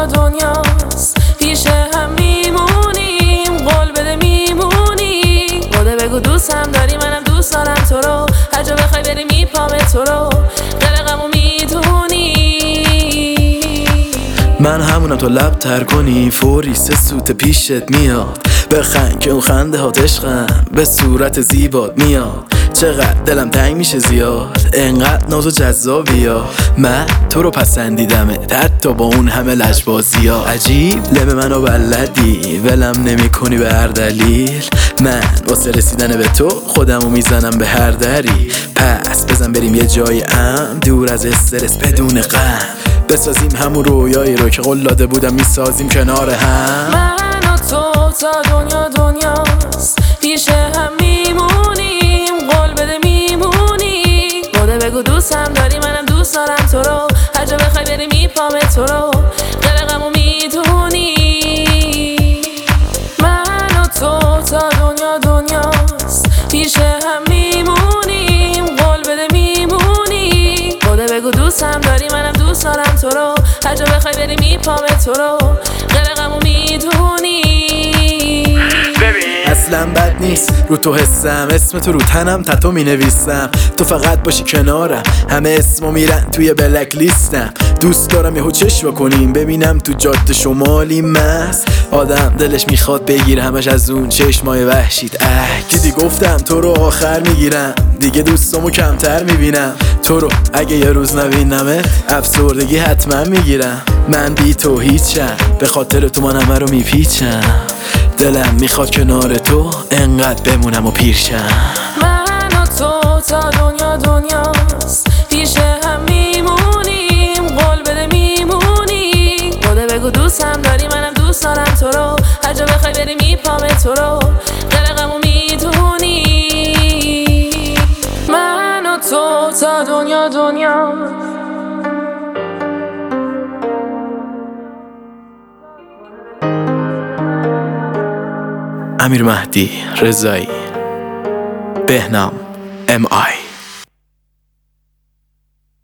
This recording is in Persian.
تا دنیاست پیش هم میمونیم، قول بده میمونی. خدا بگو دوستم داری منم دوست دارم تو رو، هر جا بخوای بری میپام تو رو، قلقمو میدونی. من همونم تو لب تر کنی فوری سه سوت پیشت میاد، بخند که اون خنده هات عشقم به صورت زیبات میاد. چقدر دلم تنگ میشه زیاد انقدر ناز و جذابیا، من تو رو پسندیدمه حتی با اون همه لجبازیا. عجیب لب منو بلدی ولم نمی کنی به هر دلیل، من واسه رسیدن به تو خودمو میزنم به هر دری. پس بزن بریم یه جای امن دور از استرس بدون غم، بسازیم همون رویایی رو که قول داده بودم میسازیم کنار هم. من و تو تا دنیاست پیش هم میمونیم، قول بده میمونی. خدا بگو دوستم داری منم دوست دارم تو رو، هر جا بخوای بری میپام تو رو، قلقمو میدونی. من و تو تا دنیاست پیش هم میمونیم، قول بده میمونی. خدا بگو دوستم داری منم دوست دارم تو رو، هر جا بخوای بری میپام تو رو، قلقمو میدونی. اصلا بد نیست رو تو حسم، اسم تو رو تنم تتو می نویسم، تو فقط باشی کنارم همه اسمو میرن توی بلک لیستم. دوست دارم یهو چشم کنیم ببینم تو جاده شمالی مست، آدم دلش میخواد بگیر همش از اون چشمای وحشیت عکس. دیدی گفتم تو رو آخر میگیرم دیگه دوستامو کمتر میبینم، تو رو اگه یه روز نبینمه افسردگی حتما میگیرم. من بی تو هیچم به خاطر تو من همه رو میپیچم، دلم میخواد کنار تو انقدر بمونم و پیرشم. من و تو تا دنیاست پیش هم میمونیم، قول بده میمونی. خدا بگو دوستم داری منم دوست دارم تو رو، هر جا بخوای بری میپام تو رو، قلقمو میدونی. من و تو تا دنیاست. امیر مهدی رضایی، بهنام MI.